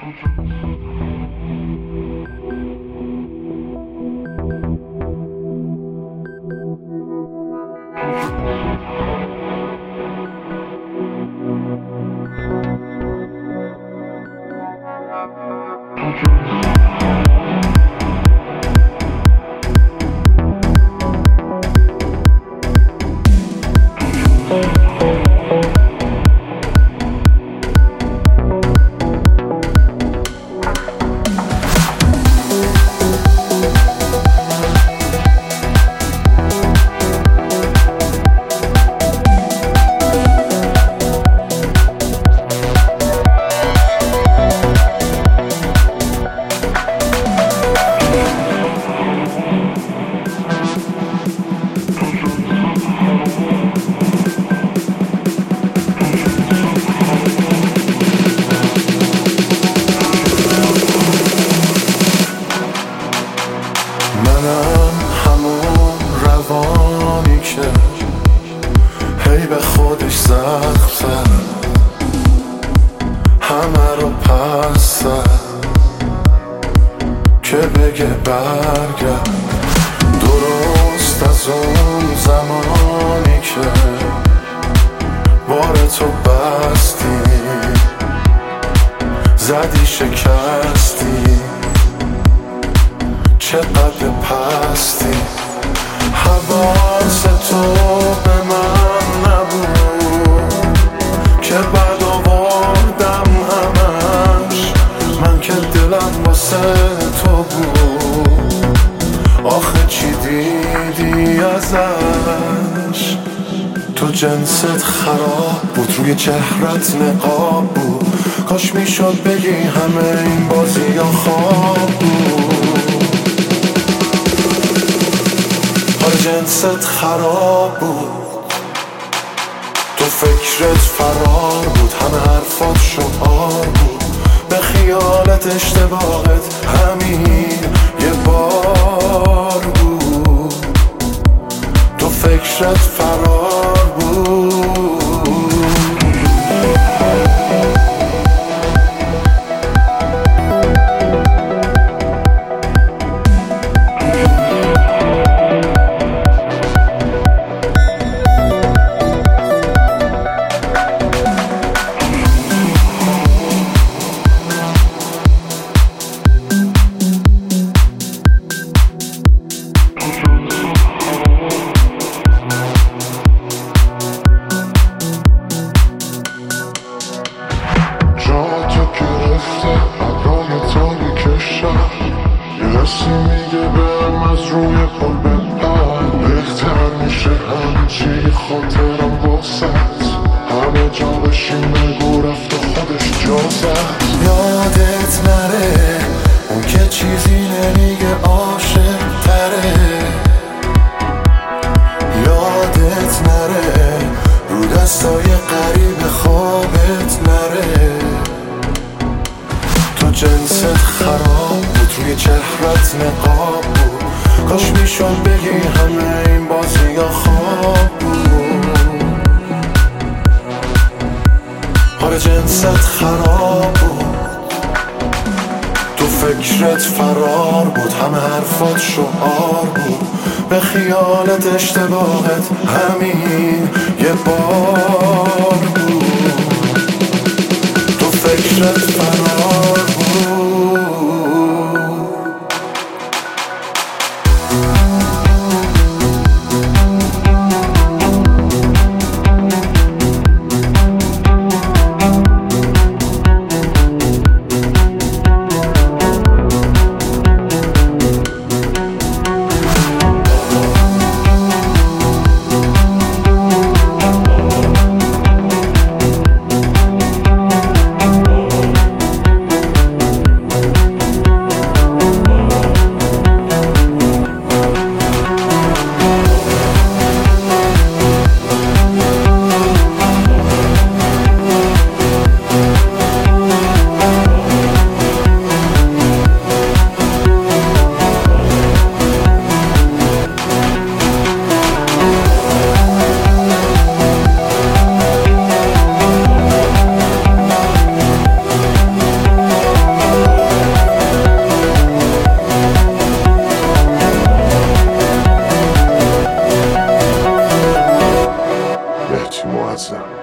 منم همون روانی که هی به خودش زخم زد، همه رو پس زد که بگه برگرد. درست از اون زمانی که بار تو بستی، زدی شکستی، چقدر پستی. حواس تو به من نبود که بعد آوردم همش، من که دلم واسه تو بود. آخه چی دیدی ازش؟ تو جنست خراب بود، روی چهرت نقاب بود. کاش میشد بگی همه این بازی ها خواب بود. حال جنست خراب بود، تو فکرت فرار بود، همه حرفات شعار بود. به خیالت اشتباهت همین یه بار بود، تو فکرت فرار بود. کسی میگه برم از روی پل بپر، بهتر میشه همچی خاطرم باست. همه جا بشین بگو رفت و خودش جا زد. یادت نره اون که چیزی نمیگه عاشق تره. یادت نره رو دستای قریب خوابت نره. تو جنست خراب بود، روی چهرت نقاب بود. کاش میشد بگی همه این بازی ها خواب بود. حال جنست خراب بود، تو فکرت فرار بود، همه حرفات شعار بود. به خیالت اشتباهت همین یه بار بود، تو فکرت فرار بود. معظم.